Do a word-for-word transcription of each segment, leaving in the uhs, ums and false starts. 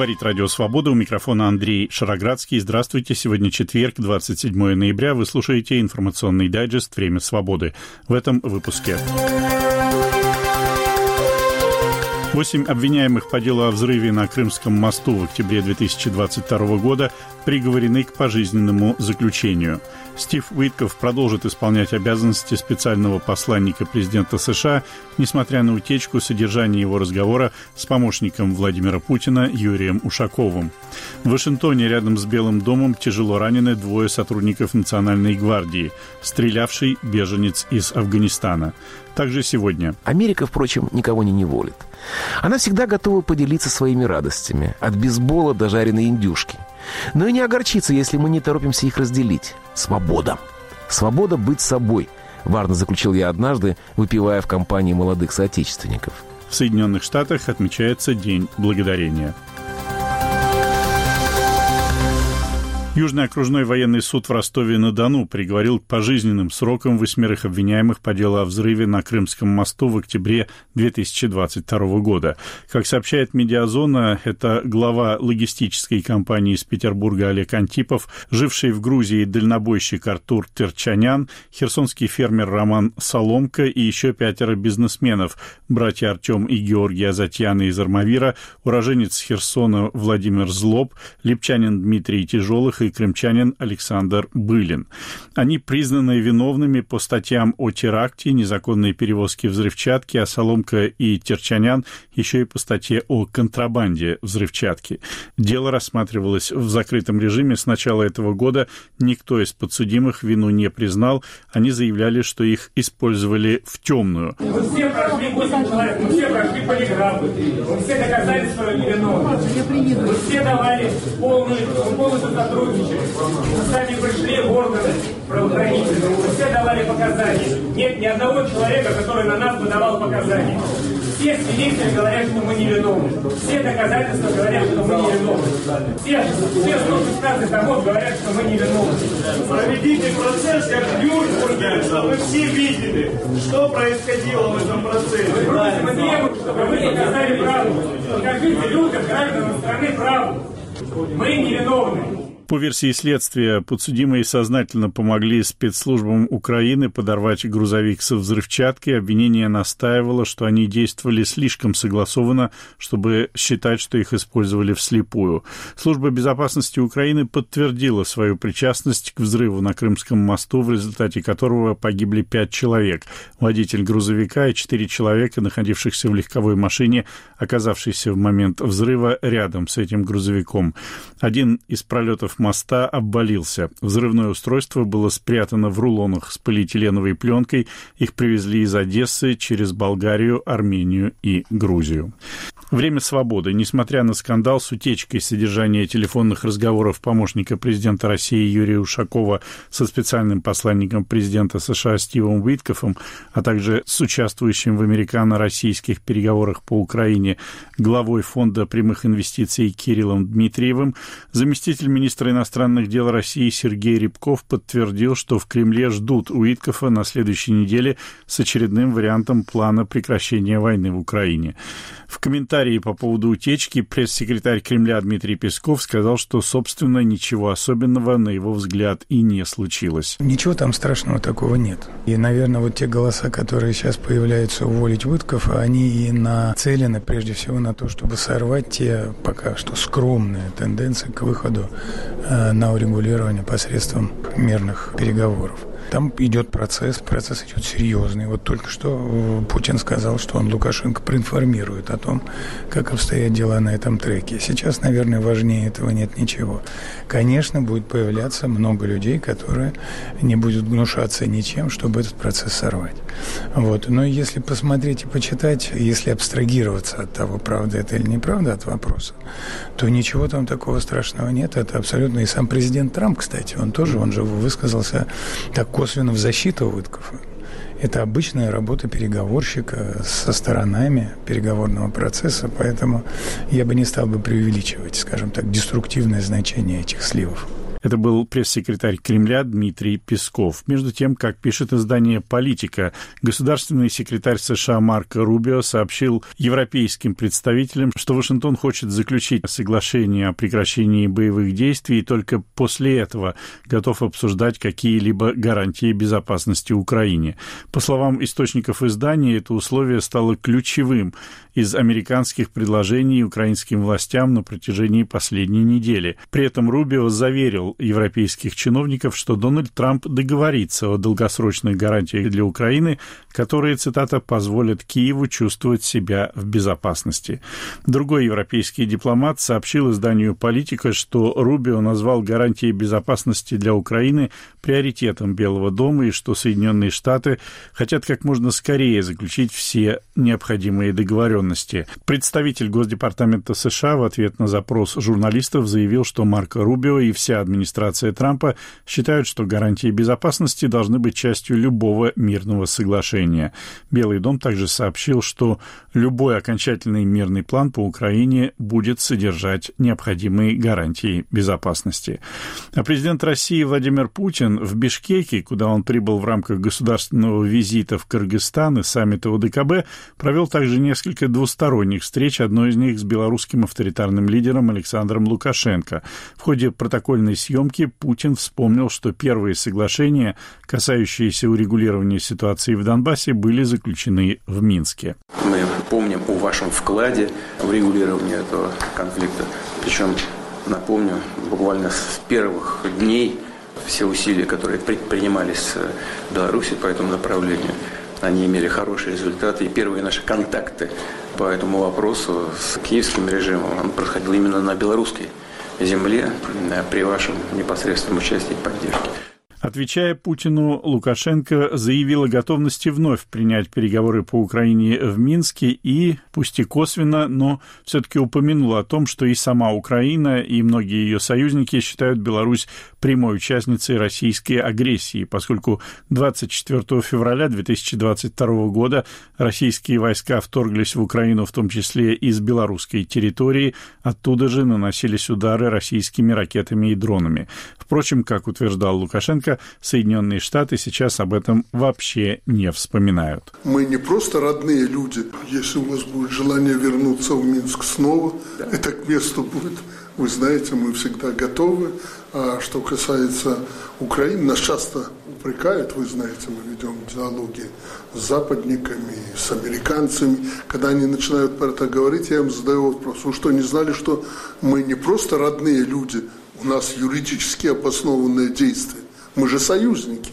Говорит Радио Свобода, у микрофона Андрей Шароградский. Здравствуйте, сегодня четверг, двадцать седьмое ноября. Вы слушаете информационный дайджест «Время свободы». В этом выпуске. Восемь обвиняемых по делу о взрыве на Крымском мосту в октябре две тысячи двадцать второго года приговорены к пожизненному заключению. Стив Уиткоф продолжит исполнять обязанности специального посланника президента США, несмотря на утечку содержания его разговора с помощником Владимира Путина Юрием Ушаковым. В Вашингтоне рядом с Белым домом тяжело ранены двое сотрудников Национальной гвардии, стрелявший беженец из Афганистана. Также сегодня. Америка, впрочем, никого не неволит. Она всегда готова поделиться своими радостями, от бейсбола до жареной индюшки. Но и не огорчиться, если мы не торопимся их разделить. Свобода. Свобода быть собой, важно заключил я однажды, выпивая в компании молодых соотечественников. В Соединенных Штатах отмечается День Благодарения. Южный окружной военный суд в Ростове-на-Дону приговорил к пожизненным срокам восьмерых обвиняемых по делу о взрыве на Крымском мосту в октябре две тысячи двадцать второго года. Как сообщает «Медиазона», это глава логистической компании из Петербурга Олег Антипов, живший в Грузии дальнобойщик Артур Терчанян, херсонский фермер Роман Соломка и еще пятеро бизнесменов, братья Артем и Георгий Азатьяны из Армавира, уроженец Херсона Владимир Злоб, липчанин Дмитрий Тяжелых и крымчанин Александр Былин. Они признаны виновными по статьям о теракте, незаконной перевозке взрывчатки, а Соломка и Терчанян еще и по статье о контрабанде взрывчатки. Дело рассматривалось в закрытом режиме. С начала этого года никто из подсудимых вину не признал. Они заявляли, что их использовали в темную. Мы все прошли восемь человек, мы все прошли полиграфы, мы все доказали свою невиновность. Мы все давали полную, полностью сотрудничать. Мы сами пришли в органы правоохранительные, мы все давали показания. Нет ни одного человека, который на нас бы давал показания. Все свидетели говорят, что мы невиновны. Все доказательства говорят, что мы невиновны. Все, все сто шестнадцать домов говорят, что мы невиновны. Проведите процесс, как в Нюрнберге, чтобы вы все видели, что происходило в этом процессе. Мы просим и требуем, чтобы вы доказали правду. Покажите людям, гражданам страны, правду. Мы невиновны. По версии следствия, подсудимые сознательно помогли спецслужбам Украины подорвать грузовик со взрывчаткой. Обвинение настаивало, что они действовали слишком согласованно, чтобы считать, что их использовали вслепую. Служба безопасности Украины подтвердила свою причастность к взрыву на Крымском мосту, в результате которого погибли пять человек. Водитель грузовика и четыре человека, находившихся в легковой машине, оказавшейся в момент взрыва рядом с этим грузовиком. Один из пролетов моста обвалился. Взрывное устройство было спрятано в рулонах с полиэтиленовой пленкой. Их привезли из Одессы через Болгарию, Армению и Грузию. Время свободы. Несмотря на скандал с утечкой содержания телефонных разговоров помощника президента России Юрия Ушакова со специальным посланником президента США Стивом Уиткофом, а также с участвующим в американо-российских переговорах по Украине главой Фонда прямых инвестиций Кириллом Дмитриевым, заместитель министра иностранных дел России Сергей Рябков подтвердил, что в Кремле ждут Уиткофа на следующей неделе с очередным вариантом плана прекращения войны в Украине. В комментарии по поводу утечки пресс-секретарь Кремля Дмитрий Песков сказал, что, собственно, ничего особенного, на его взгляд, и не случилось. Ничего там страшного такого нет. И, наверное, вот те голоса, которые сейчас появляются уволить Уиткофа, они и нацелены прежде всего на то, чтобы сорвать те пока что скромные тенденции к выходу э, на урегулирование посредством мирных переговоров. Там идет процесс, процесс идет серьезный. Вот только что Путин сказал, что он Лукашенко проинформирует о том, как обстоят дела на этом треке. Сейчас, наверное, важнее этого нет ничего. Конечно, будет появляться много людей, которые не будут гнушаться ничем, чтобы этот процесс сорвать. Вот. Но если посмотреть и почитать, если абстрагироваться от того, правда это или неправда, от вопроса, то ничего там такого страшного нет. Это абсолютно и сам президент Трамп, кстати, он тоже, он же высказался так косвенно в защиту Уиткофа. Это обычная работа переговорщика со сторонами переговорного процесса, поэтому я бы не стал бы преувеличивать, скажем так, деструктивное значение этих сливов. Это был пресс-секретарь Кремля Дмитрий Песков. Между тем, как пишет издание «Политика», государственный секретарь США Марко Рубио сообщил европейским представителям, что Вашингтон хочет заключить соглашение о прекращении боевых действий и только после этого готов обсуждать какие-либо гарантии безопасности Украине. По словам источников издания, это условие стало ключевым из американских предложений украинским властям на протяжении последней недели. При этом Рубио заверил европейских чиновников, что Дональд Трамп договорится о долгосрочных гарантиях для Украины, которые, цитата, «позволят Киеву чувствовать себя в безопасности». Другой европейский дипломат сообщил изданию «Политика», что Рубио назвал гарантии безопасности для Украины приоритетом Белого дома и что Соединенные Штаты хотят как можно скорее заключить все необходимые договоренности. Представитель Госдепартамента США в ответ на запрос журналистов заявил, что Марко Рубио и вся администрация Трампа считают, что гарантии безопасности должны быть частью любого мирного соглашения. Белый дом также сообщил, что любой окончательный мирный план по Украине будет содержать необходимые гарантии безопасности. А президент России Владимир Путин в Бишкеке, куда он прибыл в рамках государственного визита в Кыргызстан и саммита о дэ ка бэ, провел также несколько двусторонних встреч, одной из них с белорусским авторитарным лидером Александром Лукашенко. В ходе протокольной съемки Путин вспомнил, что первые соглашения, касающиеся урегулирования ситуации в Донбассе, были заключены в Минске. Мы помним о вашем вкладе в регулирование этого конфликта. Причем, напомню, буквально с первых дней все усилия, которые предпринимались в Беларуси по этому направлению, они имели хорошие результаты. И первые наши контакты по этому вопросу с киевским режимом он происходил именно на белорусской земле при вашем непосредственном участии и поддержке. Отвечая Путину, Лукашенко заявил о готовности вновь принять переговоры по Украине в Минске и, пусть и косвенно, но все-таки упомянул о том, что и сама Украина, и многие ее союзники считают Беларусь прямой участницей российской агрессии, поскольку двадцать четвёртого февраля две тысячи двадцать второго года российские войска вторглись в Украину, в том числе из белорусской территории, оттуда же наносились удары российскими ракетами и дронами. Впрочем, как утверждал Лукашенко, Соединенные Штаты сейчас об этом вообще не вспоминают. Мы не просто родные люди. Если у вас будет желание вернуться в Минск снова, да, это к месту будет. Вы знаете, мы всегда готовы. А что касается Украины, нас часто упрекают, вы знаете, мы ведем диалоги с западниками, с американцами. Когда они начинают про это говорить, я им задаю вопрос: вы что, не знали, что мы не просто родные люди, у нас юридически обоснованные действия? Мы же союзники.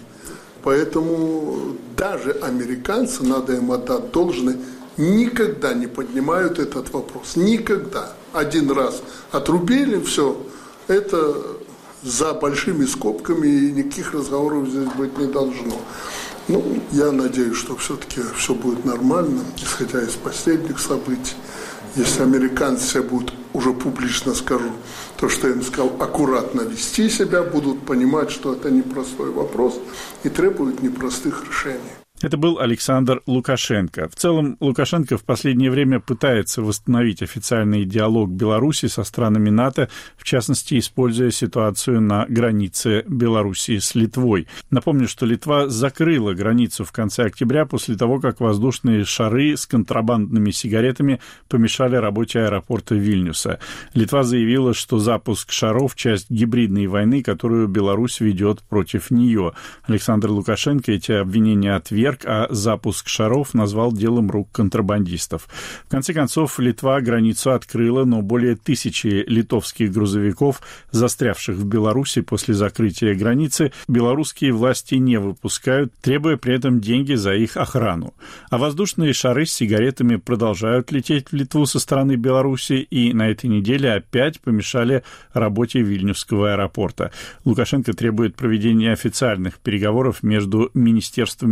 Поэтому даже американцы, надо им отдать должное, никогда не поднимают этот вопрос. Никогда. Один раз отрубили, все. Это за большими скобками, и никаких разговоров здесь быть не должно. Ну, я надеюсь, что все-таки все будет нормально, исходя из последних событий. Если американцы себя будут, уже публично скажу, то, что я им сказал, аккуратно вести себя, будут понимать, что это непростой вопрос и требует непростых решений. Это был Александр Лукашенко. В целом, Лукашенко в последнее время пытается восстановить официальный диалог Беларуси со странами НАТО, в частности, используя ситуацию на границе Беларуси с Литвой. Напомню, что Литва закрыла границу в конце октября после того, как воздушные шары с контрабандными сигаретами помешали работе аэропорта Вильнюса. Литва заявила, что запуск шаров – часть гибридной войны, которую Беларусь ведет против нее. Александр Лукашенко эти обвинения отверг, а запуск шаров назвал делом рук контрабандистов. В конце концов, Литва границу открыла, но более тысячи литовских грузовиков, застрявших в Беларуси после закрытия границы, белорусские власти не выпускают, требуя при этом деньги за их охрану. А воздушные шары с сигаретами продолжают лететь в Литву со стороны Беларуси и на этой неделе опять помешали работе Вильнюсского аэропорта. Лукашенко требует проведения официальных переговоров между министерствами иностранных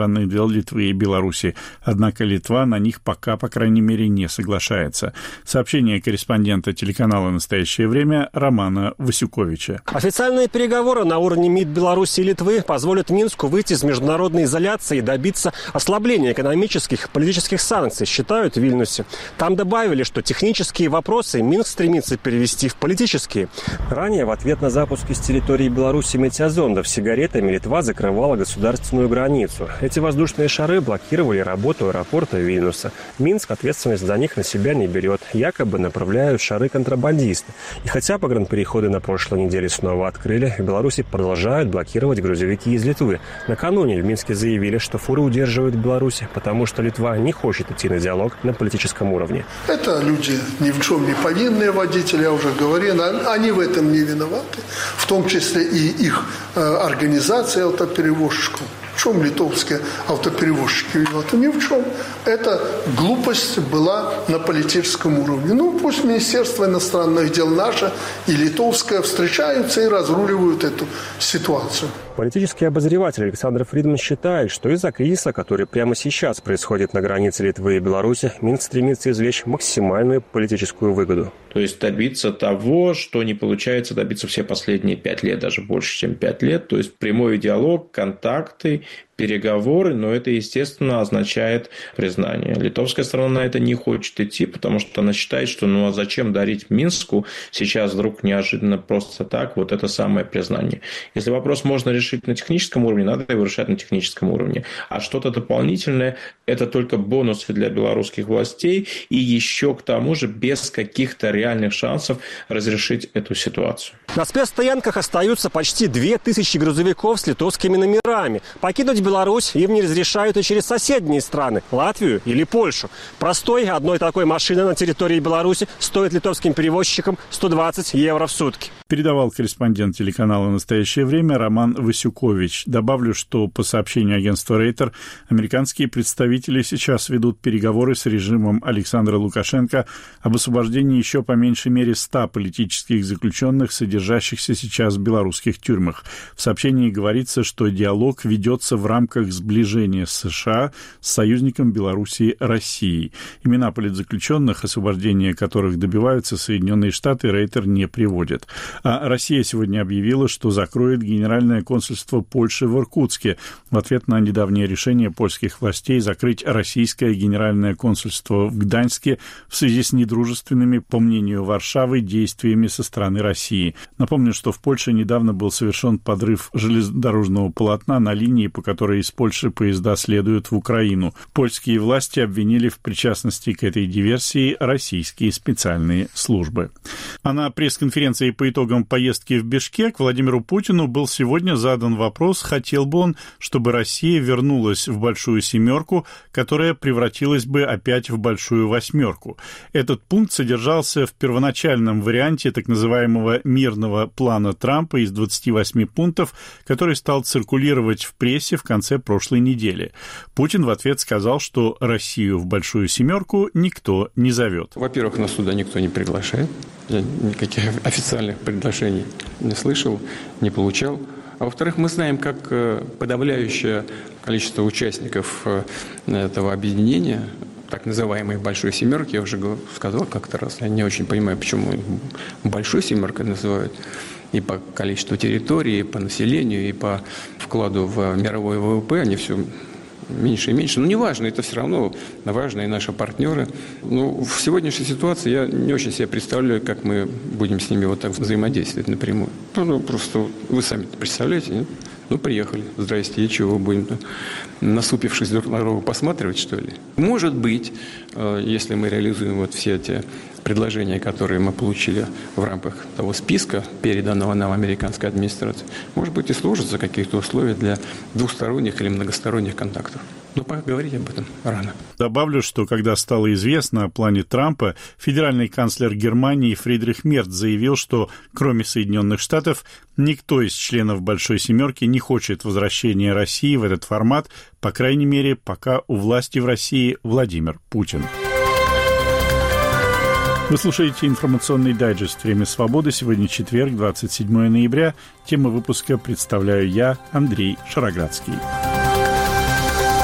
страны для Литвы и Беларуси. Однако Литва на них пока, по крайней мере, не соглашается. Сообщение корреспондента телеканала «Настоящее время» Романа Васюковича. Официальные переговоры на уровне МИД Беларуси и Литвы позволят Минску выйти из международной изоляции и добиться ослабления экономических и политических санкций, считают в Вильнюсе. Там добавили, что технические вопросы Минск стремится перевести в политические. Ранее в ответ на запуск из территории Беларуси метеозондов с сигаретами Литва закрывала государственную границу. Эти воздушные шары блокировали работу аэропорта Вильнюса. Минск ответственность за них на себя не берет. Якобы направляют шары контрабандисты. И хотя погранпереходы на прошлой неделе снова открыли, в Беларуси продолжают блокировать грузовики из Литвы. Накануне в Минске заявили, что фуры удерживают в Беларуси, потому что Литва не хочет идти на диалог на политическом уровне. Это люди ни в чем не повинные водители, я уже говорил, они в этом не виноваты, в том числе и их э, организация автоперевозчиков. В чем литовские автоперевозчики виноваты? Ни в чем. Эта глупость была на политическом уровне. Ну, пусть Министерство иностранных дел наше и литовское встречаются и разруливают эту ситуацию. Политический обозреватель Александр Фридман считает, что из-за кризиса, который прямо сейчас происходит на границе Литвы и Беларуси, Минск стремится извлечь максимальную политическую выгоду. То есть добиться того, что не получается добиться все последние пять лет, даже больше, чем пять лет. То есть прямой диалог, контакты, переговоры, но это, естественно, означает признание. Литовская сторона на это не хочет идти, потому что она считает, что ну а зачем дарить Минску сейчас вдруг неожиданно просто так вот это самое признание. Если вопрос можно решить на техническом уровне, надо его решать на техническом уровне. А что-то дополнительное – это только бонусы для белорусских властей и еще к тому же без каких-то реальных шансов разрешить эту ситуацию. На спецстоянках остаются почти две тысячи грузовиков с литовскими номерами. Покинуть Беларусь им не разрешают и через соседние страны – Латвию или Польшу. Простой одной такой машины на территории Беларуси стоит литовским перевозчикам сто двадцать евро в сутки. Передавал корреспондент телеканала «Настоящее время» Роман Васюкович. Добавлю, что по сообщению агентства Рейтер, американские представители сейчас ведут переговоры с режимом Александра Лукашенко об освобождении еще по меньшей мере ста политических заключенных, содержащихся сейчас в белорусских тюрьмах. В сообщении говорится, что диалог ведется в рамках сближения с США с союзником Белоруссии Россией. Имена политзаключенных, освобождения которых добиваются Соединенные Штаты, Рейтер не приводит. А Россия сегодня объявила, что закроет Генеральное консульство Польши в Иркутске в ответ на недавнее решение польских властей закрыть российское Генеральное консульство в Гданьске в связи с недружественными, по мнению Варшавы, действиями со стороны России. Напомню, что в Польше недавно был совершен подрыв железнодорожного полотна на линии, по которой из Польши поезда следуют в Украину. Польские власти обвинили в причастности к этой диверсии российские специальные службы. А на пресс-конференции по итогам поездки в Бишкек Владимиру Путину был сегодня задан вопрос, хотел бы он, чтобы Россия вернулась в большую семерку, которая превратилась бы опять в большую восьмерку. Этот пункт содержался в первоначальном варианте так называемого мирного плана Трампа из двадцати восьми пунктов, который стал циркулировать в прессе в конце прошлой недели. Путин в ответ сказал, что Россию в большую семерку никто не зовет. Во-первых, нас туда никто не приглашает. Я никаких официальных приглашений не слышал, не получал. А во-вторых, мы знаем, как подавляющее количество участников этого объединения, так называемой «большой семерки», я уже сказал как-то раз, я не очень понимаю, почему «большой семеркой» называют, и по количеству территории, и по населению, и по вкладу в мировой ВВП, они все меньше и меньше. Но неважно, это все равно важно, и наши партнеры. Ну, в сегодняшней ситуации я не очень себе представляю, как мы будем с ними вот так взаимодействовать напрямую. Ну, просто вы сами представляете, нет? Ну, приехали, здрасте, и чего, будем насупившись друг на друга посматривать, что ли? Может быть, если мы реализуем вот все эти предложения, которые мы получили в рамках того списка, переданного нам американской администрацией, может быть, и сложатся какие-то условия для двусторонних или многосторонних контактов. Но пока говорить об этом рано. Добавлю, что когда стало известно о плане Трампа, федеральный канцлер Германии Фридрих Мерц заявил, что кроме Соединенных Штатов никто из членов «Большой семерки» не хочет возвращения России в этот формат, по крайней мере, пока у власти в России Владимир Путин. Вы слушаете информационный дайджест «Время свободы». Сегодня четверг, двадцать седьмое ноября. Тему выпуска представляю я, Андрей Шароградский.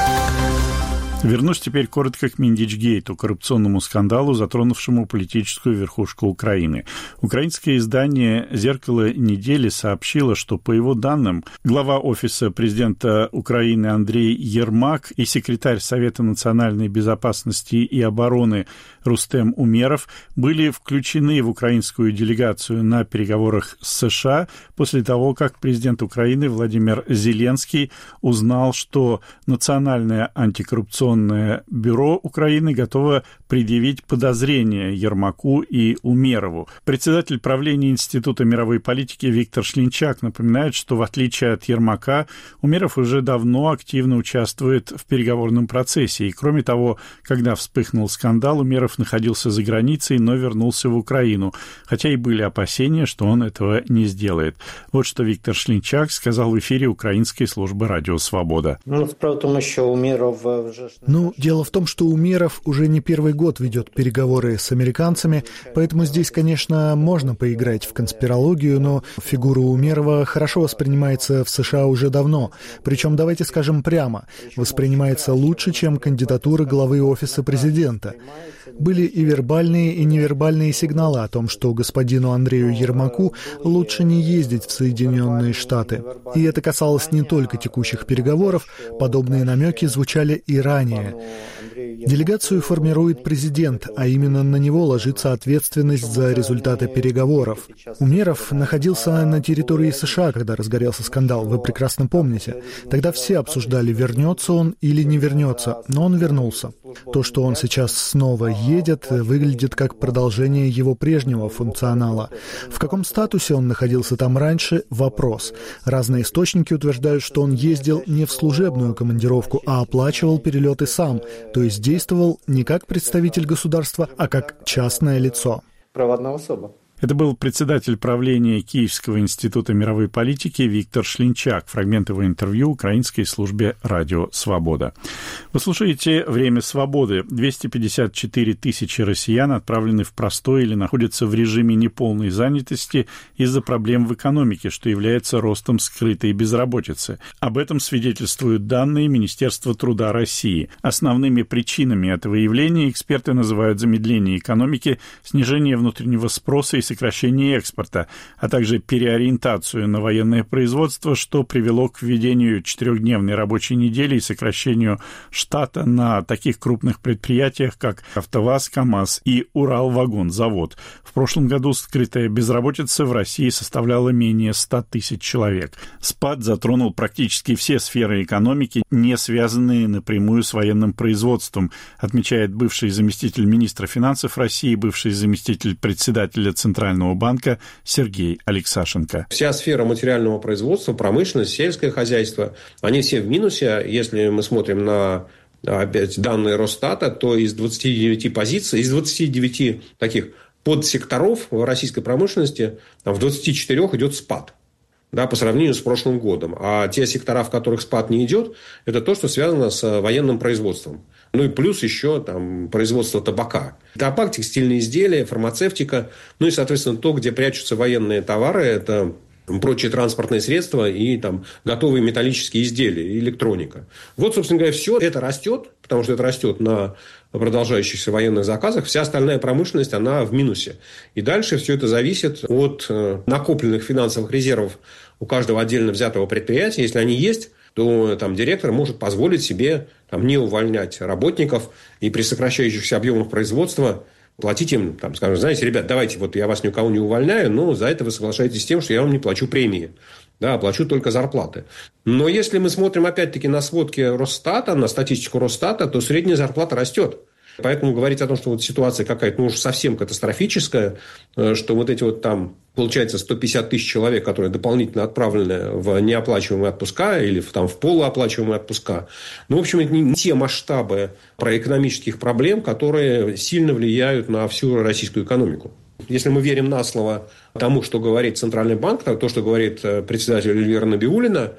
Вернусь теперь коротко к Миндичгейту, коррупционному скандалу, затронувшему политическую верхушку Украины. Украинское издание «Зеркало недели» сообщило, что, по его данным, глава Офиса президента Украины Андрей Ермак и секретарь Совета национальной безопасности и обороны Рустем Умеров были включены в украинскую делегацию на переговорах с США после того, как президент Украины Владимир Зеленский узнал, что Национальное антикоррупционное бюро Украины готово предъявить подозрения Ермаку и Умерову. Председатель правления Института мировой политики Виктор Шлинчак напоминает, что в отличие от Ермака, Умеров уже давно активно участвует в переговорном процессе. И кроме того, когда вспыхнул скандал, Умеров находился за границей, но вернулся в Украину, хотя и были опасения, что он этого не сделает. Вот что Виктор Шлинчак сказал в эфире украинской службы «Радио Свобода». Ну, справа в том, что Умеров уже... Ну, дело в том, что Умеров уже не первый год ведет переговоры с американцами, поэтому здесь, конечно, можно поиграть в конспирологию, но фигура Умерова хорошо воспринимается в США уже давно. Причем, давайте скажем прямо, воспринимается лучше, чем кандидатура главы Офиса президента. Были и вербальные, и невербальные сигналы о том, что господину Андрею Ермаку лучше не ездить в Соединенные Штаты. И это касалось не только текущих переговоров, подобные намеки звучали и ранее. Делегацию формирует президент, а именно на него ложится ответственность за результаты переговоров. Умеров находился на территории США, когда разгорелся скандал, вы прекрасно помните. Тогда все обсуждали, вернется он или не вернется, но он вернулся. То, что он сейчас снова едет, выглядит как продолжение его прежнего функционала. В каком статусе он находился там раньше – вопрос. Разные источники утверждают, что он ездил не в служебную командировку, а оплачивал перелеты сам, то есть действовал не как представитель государства, а как частное лицо. Приватная особа. Это был председатель правления Киевского института мировой политики Виктор Шлинчак. Фрагмент его интервью украинской службе «Радио Свобода». Вы слушаете «Время свободы». двести пятьдесят четыре тысячи россиян отправлены в простой или находятся в режиме неполной занятости из-за проблем в экономике, что является ростом скрытой безработицы. Об этом свидетельствуют данные Министерства труда России. Основными причинами этого явления эксперты называют замедление экономики, снижение внутреннего спроса и сокращение экспорта, а также переориентацию на военное производство, что привело к введению четырехдневной рабочей недели и сокращению штата на таких крупных предприятиях, как АвтоВАЗ, КАМАЗ и Уралвагонзавод. В прошлом году скрытая безработица в России составляла менее ста тысяч человек. Спад затронул практически все сферы экономики, не связанные напрямую с военным производством, отмечает бывший заместитель министра финансов России, бывший заместитель председателя Центрального Центрального банка Сергей Алексашенко. Вся сфера материального производства, промышленность, сельское хозяйство, они все в минусе. Если мы смотрим на опять данные Росстата, то из двадцати девяти позиций, из двадцати девяти таких подсекторов в российской промышленности там, в двадцати четырёх идет спад. Да, по сравнению с прошлым годом. А те сектора, в которых спад не идет, это то, что связано с военным производством. Ну и плюс еще там, производство табака. Табак, текстильные изделия, фармацевтика. Ну и, соответственно, то, где прячутся военные товары, это прочие транспортные средства и там, готовые металлические изделия, и электроника. Вот, собственно говоря, все это растет, потому что это растет на продолжающихся военных заказах. Вся остальная промышленность, она в минусе. И дальше все это зависит от накопленных финансовых резервов у каждого отдельно взятого предприятия. Если они есть, то там, директор может позволить себе там, не увольнять работников и при сокращающихся объемах производства платить им, там, скажем, знаете, ребят, давайте, вот я вас ни у кого не увольняю, но за это вы соглашаетесь с тем, что я вам не плачу премии. Да, плачу только зарплаты. Но если мы смотрим, опять-таки, на сводки Росстата, на статистику Росстата, то средняя зарплата растет. Поэтому говорить о том, что вот ситуация какая-то, ну, уж совсем катастрофическая, что вот эти вот там, получается, сто пятьдесят тысяч человек, которые дополнительно отправлены в неоплачиваемые отпуска или в, там, в полуоплачиваемые отпуска, ну, в общем, это не те масштабы проэкономических проблем, которые сильно влияют на всю российскую экономику. Если мы верим на слово тому, что говорит Центральный банк, то, что говорит председатель Эльвира Набиуллина,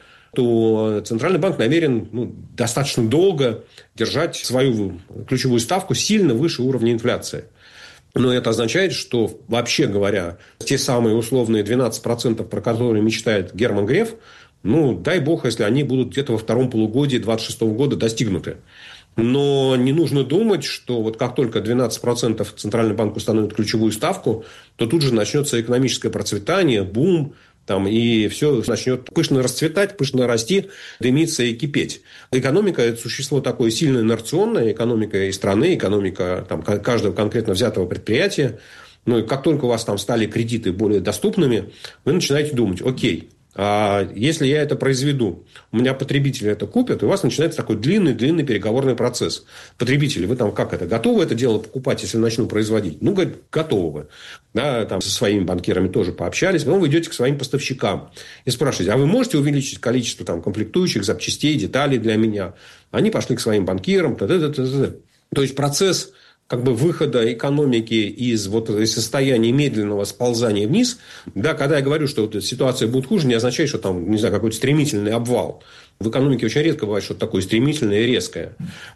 то Центральный банк намерен ну, достаточно долго держать свою ключевую ставку сильно выше уровня инфляции. Но это означает, что, вообще говоря, те самые условные двенадцать процентов, про которые мечтает Герман Греф, ну, дай бог, если они будут где-то во втором полугодии две тысячи двадцать шестого года достигнуты. Но не нужно думать, что вот как только двенадцать процентов Центральный банк установит ключевую ставку, то тут же начнется экономическое процветание, бум, там, и все начнет пышно расцветать, пышно расти, дымиться и кипеть. Экономика – это существо такое сильно инерционное, экономика и страны, экономика там, каждого конкретно взятого предприятия. Ну, и как только у вас там стали кредиты более доступными, вы начинаете думать, окей, а если я это произведу, у меня потребители это купят, и у вас начинается такой длинный-длинный переговорный процесс. Потребители, вы там как это, готовы это дело покупать, если начну производить? Ну, говорит, готовы. Да, там со своими банкирами тоже пообщались. Потом вы идете к своим поставщикам и спрашиваете, а вы можете увеличить количество там, комплектующих, запчастей, деталей для меня? Они пошли к своим банкирам. Т-т-т-т-т. То есть, процесс как бы выхода экономики из, вот, из состояния медленного сползания вниз, да, когда я говорю, что вот ситуация будет хуже, не означает, что там, не знаю, какой-то стремительный обвал. В экономике очень редко бывает что-то такое стремительное и резкое.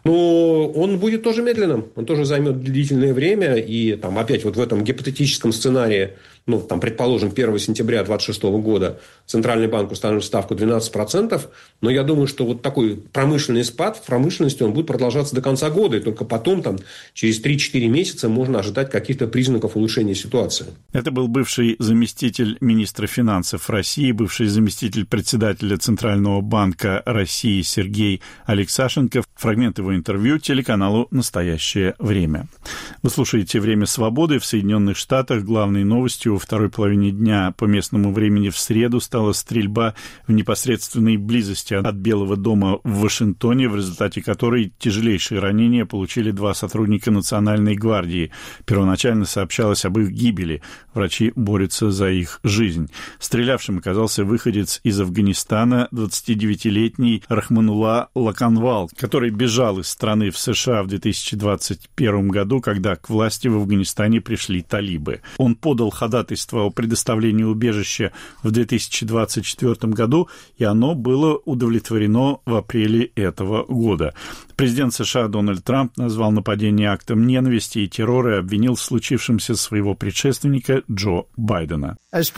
Но он будет тоже медленным, он тоже займет длительное время. И там, опять вот в этом гипотетическом сценарии, ну, там, предположим, первого сентября две тысячи двадцать шестого года Центральный банк установит ставку двенадцать процентов. Но я думаю, что вот такой промышленный спад в промышленности он будет продолжаться до конца года. И только потом, там, через три-четыре месяца можно ожидать каких-то признаков улучшения ситуации. Это был бывший заместитель министра финансов России, бывший заместитель председателя Центрального банка России Сергей Алексашенко. Фрагмент его интервью телеканалу «Настоящее время». Вы слушаете «Время свободы». В Соединенных Штатах главной новостью во второй половине дня по местному времени в среду стала стрельба в непосредственной близости от Белого дома в Вашингтоне, в результате которой тяжелейшие ранения получили два сотрудника Национальной гвардии. Первоначально сообщалось об их гибели. Врачи борются за их жизнь. Стрелявшим оказался выходец из Афганистана, двадцатидевятилетний Рахманулла Лаканвал, который бежал из страны в США в две тысячи двадцать первом году, когда к власти в Афганистане пришли талибы. Он подал ходатайство о предоставлении убежища в две тысячи двадцать четвёртом году, и оно было удовлетворено в апреле этого года. Президент США Дональд Трамп назвал нападение актом ненависти и террора и обвинил в случившемся своего предшественника Джо Байдена.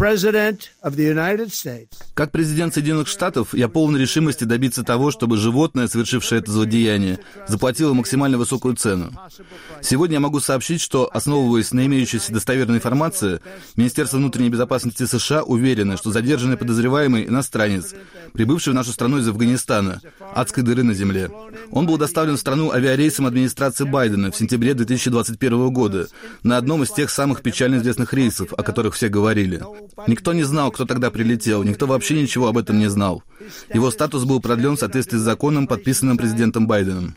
Как президент Соединенных Штатов, я полон решимости добиться того, чтобы животное, совершившее это злодеяние, заплатило максимально высокую цену. Сегодня я могу сообщить, что, основываясь на имеющейся достоверной информации, Министерство внутренней безопасности США уверено, что задержанный подозреваемый иностранец, прибывший в нашу страну из Афганистана, адской дыры на земле. Он был доставлен в страну авиарейсом администрации Байдена в сентябре две тысячи двадцать первого года на одном из тех самых печально известных рейсов, о которых все говорили. Никто не знал, кто тогда прилетел, никто вообще ничего об этом не знал. Его статус был продлен в соответствии с законом, подписанным президентом Байденом.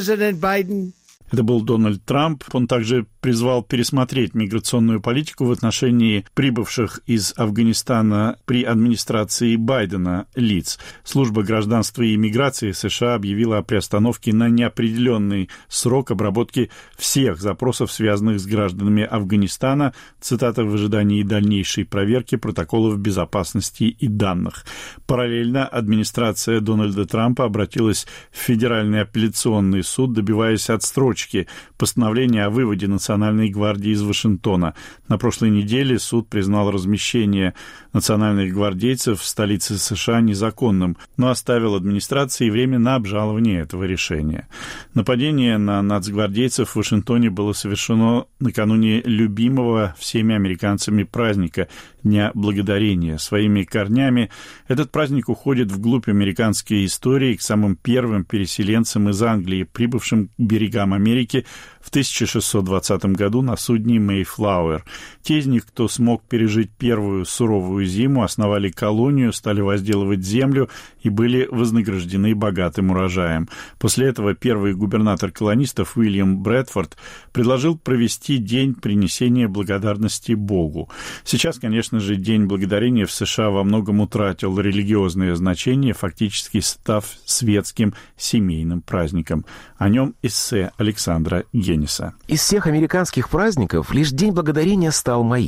Это был Дональд Трамп. Он также призвал пересмотреть миграционную политику в отношении прибывших из Афганистана при администрации Байдена лиц. Служба гражданства и иммиграции США объявила о приостановке на неопределенный срок обработки всех запросов, связанных с гражданами Афганистана, цитата, в ожидании дальнейшей проверки протоколов безопасности и данных. Параллельно администрация Дональда Трампа обратилась в Федеральный апелляционный суд, добиваясь отсрочки постановления о выводе Национальной гвардии из Вашингтона. На прошлой неделе суд признал размещение национальных гвардейцев в столице США незаконным, но оставил администрации время на обжалование этого решения. Нападение на нацгвардейцев в Вашингтоне было совершено накануне любимого всеми американцами праздника Дня Благодарения. Своими корнями этот праздник уходит вглубь американской истории, к самым первым переселенцам из Англии, прибывшим к берегам Америки в тысяча шестьсот двадцатом году на судне «Мэйфлауэр». Те из них, кто смог пережить первую суровую зиму, основали колонию, стали возделывать землю и были вознаграждены богатым урожаем. После этого первый губернатор колонистов Уильям Брэдфорд предложил провести день принесения благодарности Богу. Сейчас, конечно же, День Благодарения в США во многом утратил религиозное значение, фактически став светским семейным праздником. О нем эссе Александра Гениса. Из всех американских праздников лишь День Благодарения стал моим.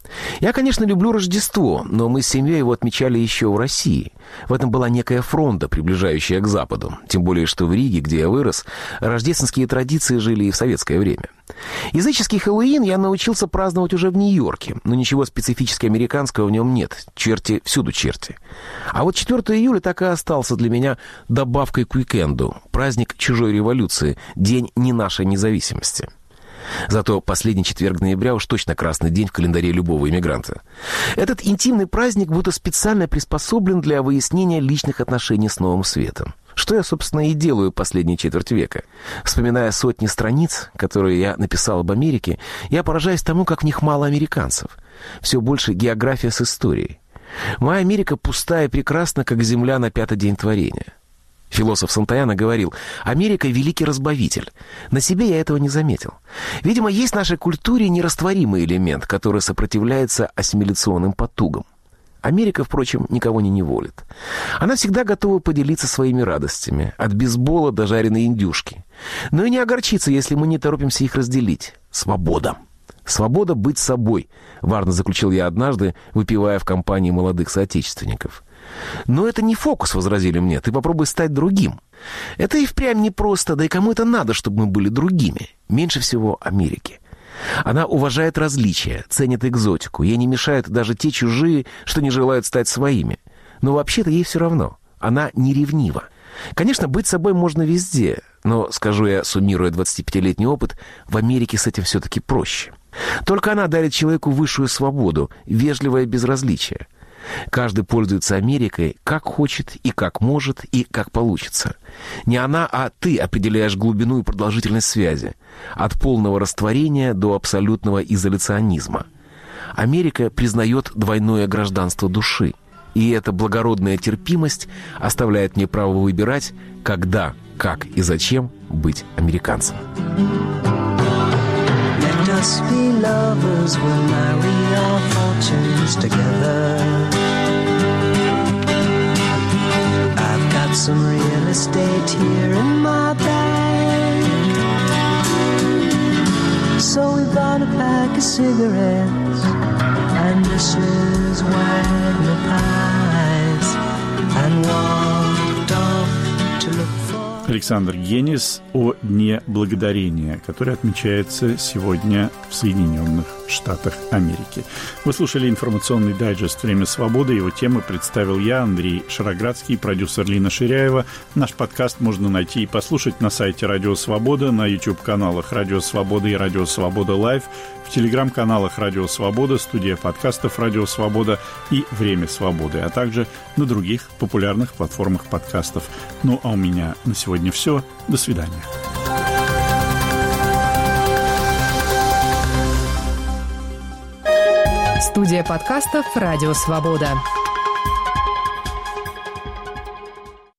Я, конечно, люблю Рождество, но мы с семьей его отмечали еще в России. В этом была некая фронта, приближающая к Западу. Тем более, что в Риге, где я вырос, рождественские традиции жили и в советское время. Языческий Хэллоуин я научился праздновать уже в Нью-Йорке, но ничего специфически американского в нем нет. Черти всюду черти. А вот четвёртого июля так и остался для меня добавкой к уикенду. Праздник чужой революции, день не нашей независимости. Зато последний четверг ноября уж точно красный день в календаре любого иммигранта. Этот интимный праздник будто специально приспособлен для выяснения личных отношений с новым светом. Что я, собственно, и делаю последние четверть века. Вспоминая сотни страниц, которые я написал об Америке, я поражаюсь тому, как в них мало американцев. Все больше география с историей. Моя Америка пустая и прекрасна, как земля на пятый день творения. Философ Сантаяна говорил: «Америка — великий разбавитель». На себе я этого не заметил. Видимо, есть в нашей культуре нерастворимый элемент, который сопротивляется ассимиляционным потугам. Америка, впрочем, никого не неволит. Она всегда готова поделиться своими радостями, от бейсбола до жареной индюшки. Но и не огорчиться, если мы не торопимся их разделить. Свобода. Свобода быть собой, варно заключил я однажды, выпивая в компании молодых соотечественников. «Но это не фокус», — возразили мне, — «ты попробуй стать другим». Это и впрямь непросто, да и кому это надо, чтобы мы были другими. Меньше всего Америки. Она уважает различия, ценит экзотику. Ей не мешают даже те чужие, что не желают стать своими. Но вообще-то ей все равно. Она не ревнива. Конечно, быть собой можно везде, но, скажу я, суммируя двадцатипятилетний опыт, в Америке с этим все-таки проще. Только она дарит человеку высшую свободу, вежливое безразличие. Каждый пользуется Америкой как хочет и как может и как получится. Не она, а ты определяешь глубину и продолжительность связи. От полного растворения до абсолютного изоляционизма. Америка признает двойное гражданство души. И эта благородная терпимость оставляет мне право выбирать, когда, как и зачем быть американцем. Let us be lovers, we'll marry our fortunes together. I've got some real estate here in my bank, so we bought a pack of cigarettes and Missus Wagner pies and walked off to look for... Александр Генис о Дне Благодарения, который отмечается сегодня в Соединенных Штатах Америки. Вы слушали информационный дайджест «Время свободы». Его темы представил я, Андрей Шароградский, продюсер Лина Ширяева. Наш подкаст можно найти и послушать на сайте Радио Свобода, на YouTube-каналах Радио Свобода и Радио Свобода Лайв, в телеграм-каналах Радио Свобода, студия подкастов Радио Свобода и Время Свободы, а также на других популярных платформах подкастов. Ну а у меня на сегодня все. До свидания. Студия подкастов «Радио Свобода».